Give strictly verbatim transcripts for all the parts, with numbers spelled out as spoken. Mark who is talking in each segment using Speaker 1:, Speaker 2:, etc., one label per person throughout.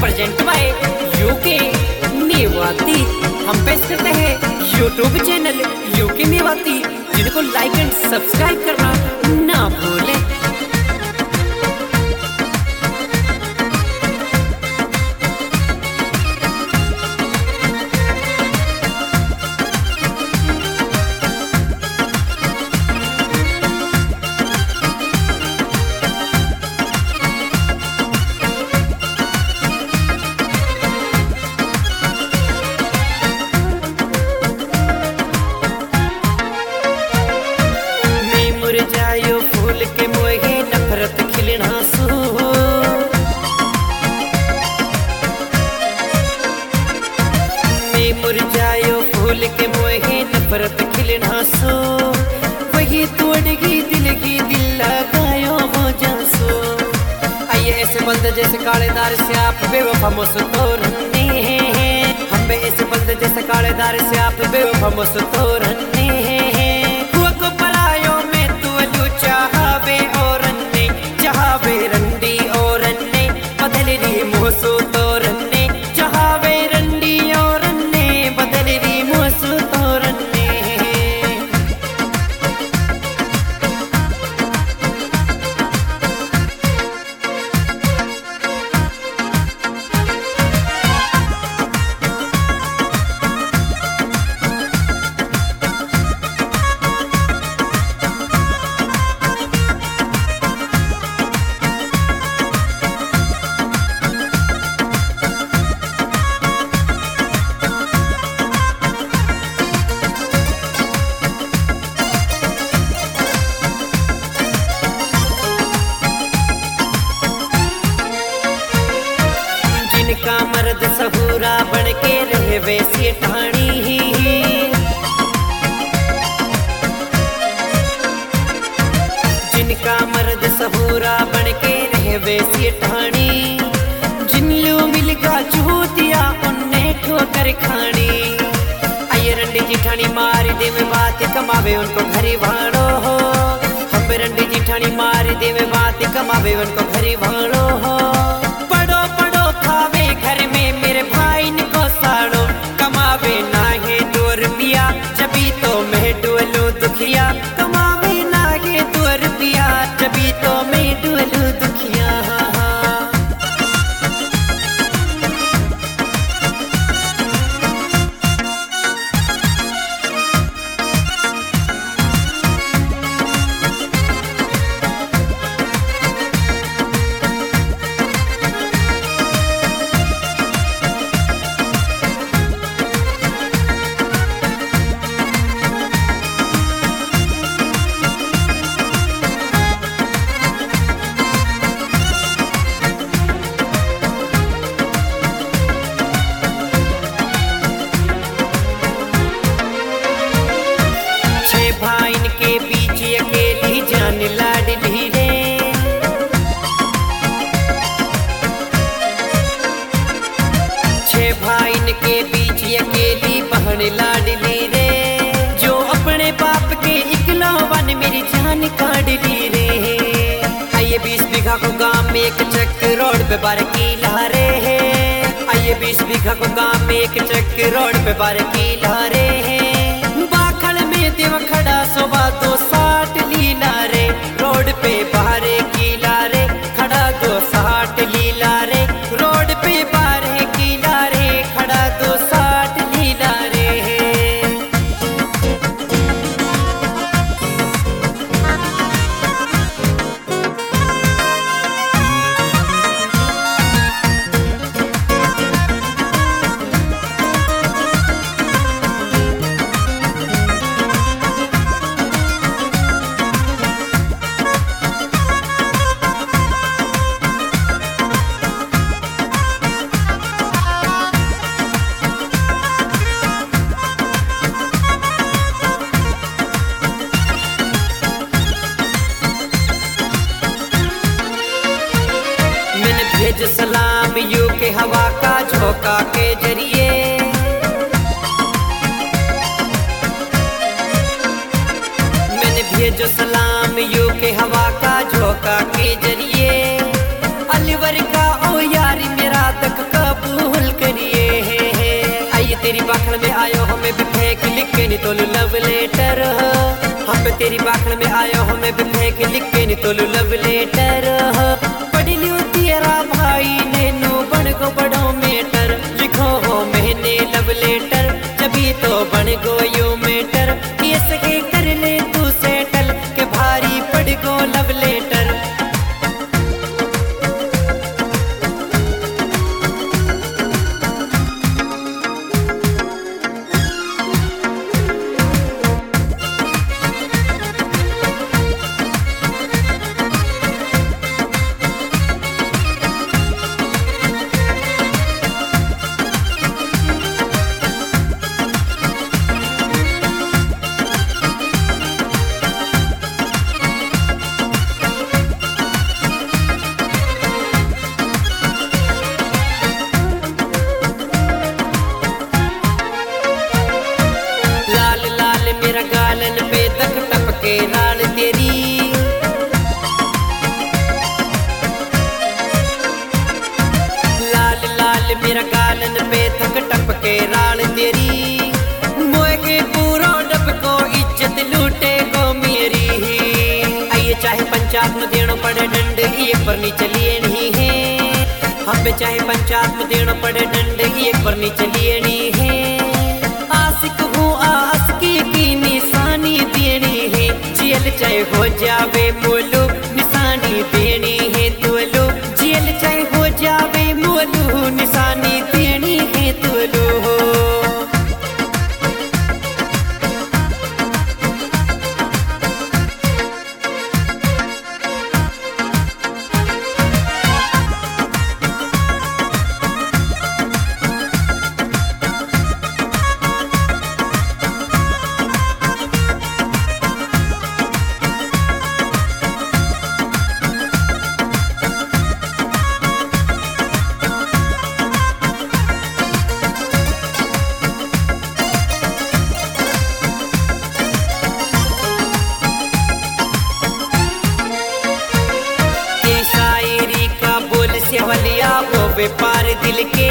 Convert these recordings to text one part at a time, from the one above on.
Speaker 1: Present by UK निवाती। हम पेश करते हैं यूट्यूब चैनल यूके निवाती, जिनको लाइक एंड सब्सक्राइब करना ना भूलें। मुरझायो फूल के मोहे नफरत खिलना सो, मैं मुरझायो फूल के मोहे नफरत खिलना सो, वही तोड़गी दिल की दिल लगायो हो जासो। आइए ऐसे बंद जैसे कालेदार से आप बेवफा मुस्तोरने, हम बे ऐसे बंद जैसे कालेदार से आप बेवफा मुस्तोरने। चाहवे और अन्ने चाहवे रंडी और अन्ने बदल रही मोसो तोरन्ने, चाहवे रंडी और अन्ने बदल रही मोसो तोरन्ने। जिनका मर्द सहूरा बन के रहे वैसी ठाणी, जिनका मर्द सहूरा बन के रहे वैसी ठाणी, जिन लो मिलगा चूतिया उनने ठोकर खानी। आइए रंडी जिठानी मार दे में बात कमावे उनको घरी भाड़ो हो, हम रंडी जिठानी मार दे में बात कमावे उनको घरी भाड़ो हो। खावे घर में मेरे भाई को साड़ो, कमावे ना है दो रुपया जबी तो मैं डोलू दुखिया, कमावे ना है दो रुपया जबी तो मैं डोलू दुखिया। भाइन के बीच अकेली जान लाडली रे, छह भाइन के बीच अकेली बहन लाडली रे, जो अपने बाप के इकलौवन मेरी जान काटली रे। आइए बीस बीघा को गांव में एक चक रोड पे बार की लहरे है, आइए बीस बीघा को गांव में एक चक रोड पे बार की लहरे है। देव खड़ा सोबा दो साठ लीला रे, रोड पे बाहरे कीला रे, खड़ा दो साठ लीला रे, रोड पे बाहरे कीला रे, खड़ा दो साठ लीला रे। भेज सलाम यू के हवा का झोंका के जरिए, मैंने भेजो सलाम यू के हवा का झोंका के जरिए। अलवर का ओ यारी मेरा तक तेरी बाखल में आयो हमें भी फेंक लिख के नहीं तोलू लव लेटर। हम तेरी बाखल में आयो हमें भी फेंक लिख के नहीं तोलू लव लेटर। पढ़ लियो तेरा भाई ने नू बन गो बड़ो मेटर। लिखो हो मैंने लव लेटर जभी तो बन गो यो मेटर। ये सके कर ले तू सेटल के भारी पड़ गो लव लेटर। मेरा गालन पे तक टपके राल तेरी। लाल लाल मेरा गालन पे तक टपके राल तेरी। मोए के पूरा डब को इज्जत लूटे को मेरी। आइए चाहे पंचायत में देना पड़े डंड एक पर नहीं चलिए नहीं है। हम पे चाहे पंचायत में देना पड़े डंड एक पर नहीं चलिए नहीं है। आशिक हूँ आस की की निशानी देनी है। जेल चाहे हो जावे मोलू निशानी देनी है तोलू। जेल चाहे हो जावे मोलू निशानी देनी है तोलू। सेवलिया वो व्यापार दिल के।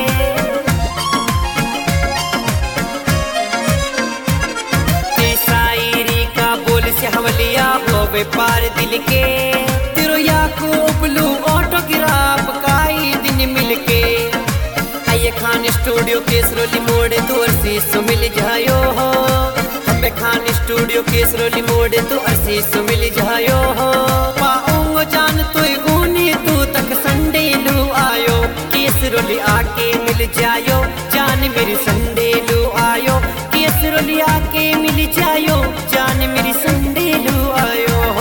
Speaker 1: शायरी का बोल से हवलिया वो व्यापार दिल के। तेरो याकू उपलू ऑटोग्राफ काई दिन मिलके। आइए खान स्टूडियो केसरोली मोड़े तो अरसीस मिल जायो हो। हमें खान स्टूडियो केसरोली मोड़े तो अरसीस मिल जायो हो। पाऊंगो जान तो गुनी तू तक संडे लू आयो। केसरोली आके मिल जायो जान मेरी संडे लू आयो। केसरोली आके मिल जायो जान मेरी संडे लू आयो हो।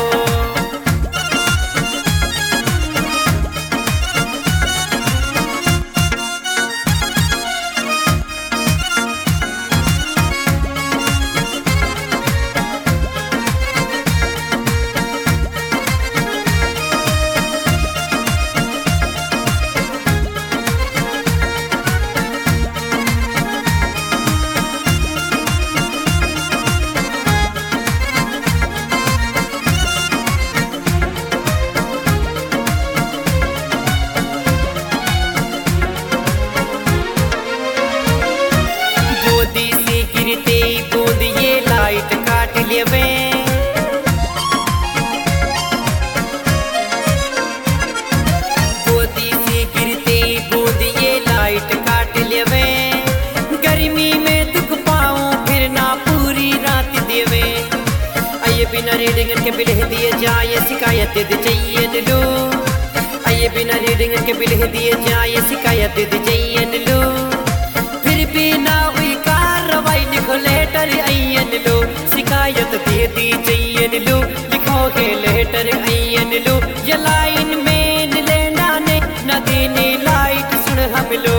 Speaker 1: बूंद ये लाइट काट लेवे। गोदी से गिरते बूंद ये लाइट काट लेवे। गर्मी में दुख पाऊं फिर ना पूरी रात देवे। आइए बिना रीडिंग के बिल दिए जाए शिकायत दे चाहिए लो। आइए बिना रीडिंग के बिल दिए जाए शिकायत दे चाहिए लो। फिर भी ना हुई कार्रवाई लिखो लेटर आइयन लो। शिकायत दे दी चाहिए लो। लिखोगे लेटर आइयन लो। ये लाइन में लेना ने न देने लाइट सुन हम लो।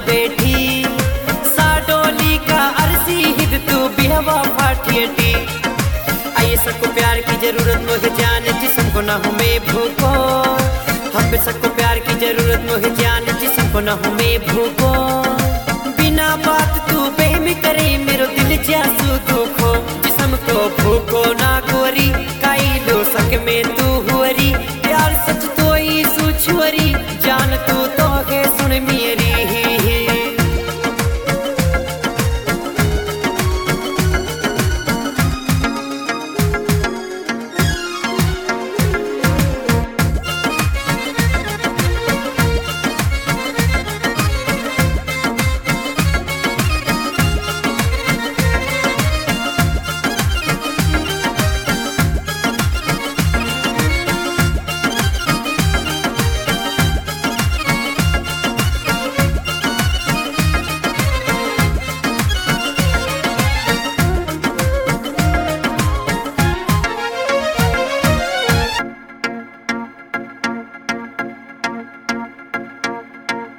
Speaker 1: बैठी साडोली का अरसी हिद तू बिहवा फाटियटी। आइए सबको प्यार की जरूरत मुझे जान जिस्म को ना हूँ मैं भूखो। हम पे सबको प्यार की जरूरत मुझे जान जिस्म को ना हूँ मैं भूखो। बिना बात तू बेहमी करे मेरो दिल जासू दुखो जिस्म को भूखो ना को